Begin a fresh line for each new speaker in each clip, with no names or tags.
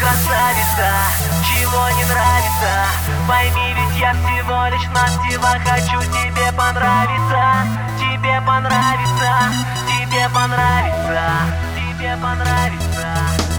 красавица, чего не нравится? Пойми, ведь я всего лишь навсего хочу тебе понравиться. Тебе понравится, тебе понравится, тебе понравится.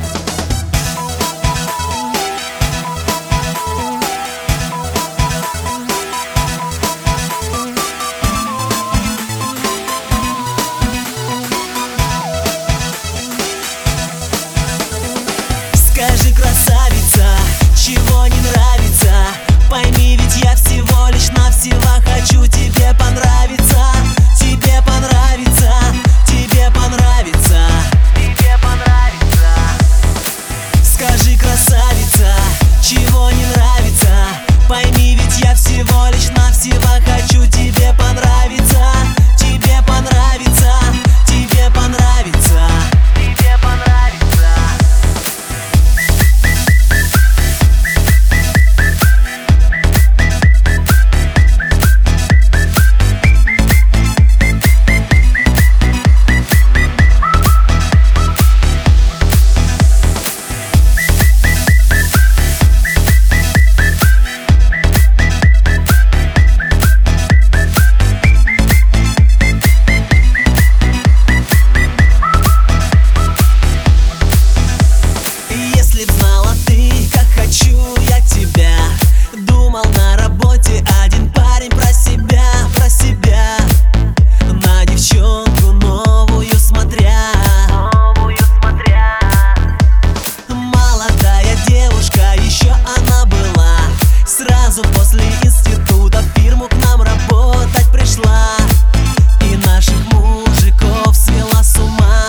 Скажи, красавица, чего не нравится? Пойми, ведь я всего лишь навсего хочу тебе понравиться. Тебе понравится, тебе понравится,
тебе понравится.
Скажи, красавица, чего не нравится? Пойми, ведь я всего лишь навсего хочу тебе понравиться. Тебе понравится, тебе понравится,
тебе понравится.
Если б знала ты, как хочу я тебя. Думал на работе один парень про себя, на девчонку новую смотря. Молодая девушка, еще она была. Сразу после института в фирму к нам работать пришла. И наших мужиков свела с ума.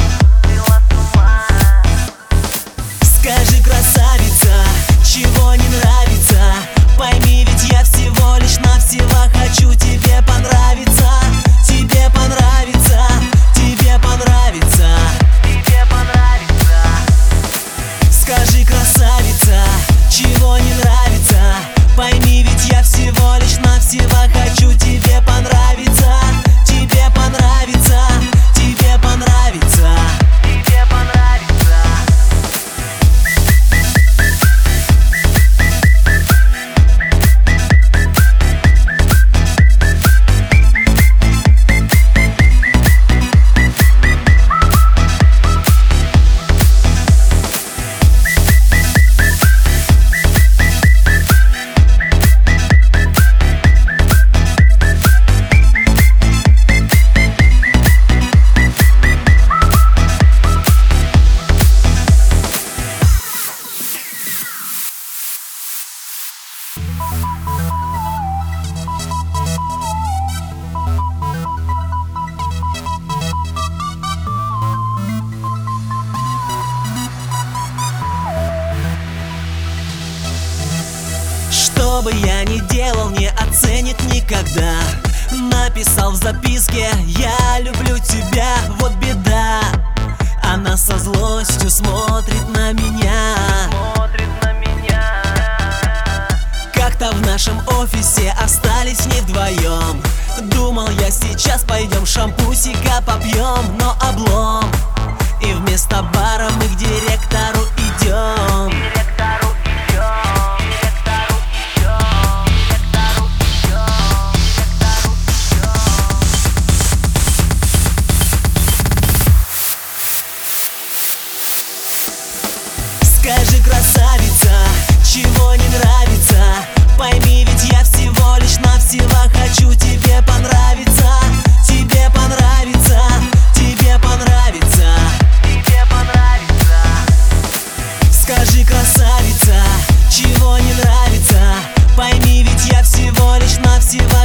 Скажи, красавица, чего не нравится? Пойми, ведь я всего лишь навсего хочу тебе понравиться. Тебе понравится, тебе понравится,
Тебе понравится.
Скажи, красавица, чего не нравится? Пойми, ведь я всего лишь навсего хочу тебе понравиться. Тебе понравится, тебе понравится,
Тебе понравится.
Что бы я ни делал, не оценит никогда. Написал в записке: я люблю тебя, вот беда. Она со злостью смотрит на меня.
Смотрит на меня.
Как-то в нашем офисе остались с ней вдвоем. Думал я, сейчас пойдем шампусика попьем, но облом. И вместо бара мы к директору идем.
Директору идем, директору идем, директору идем, директору идем.
Скажи, красавица, чего не нравится? Пойми, ведь я всего лишь навсего хочу тебе понравиться. Тебе понравится, тебе понравится,
Тебе понравится.
Скажи, красавица, чего не нравится? Пойми, ведь я всего лишь навсего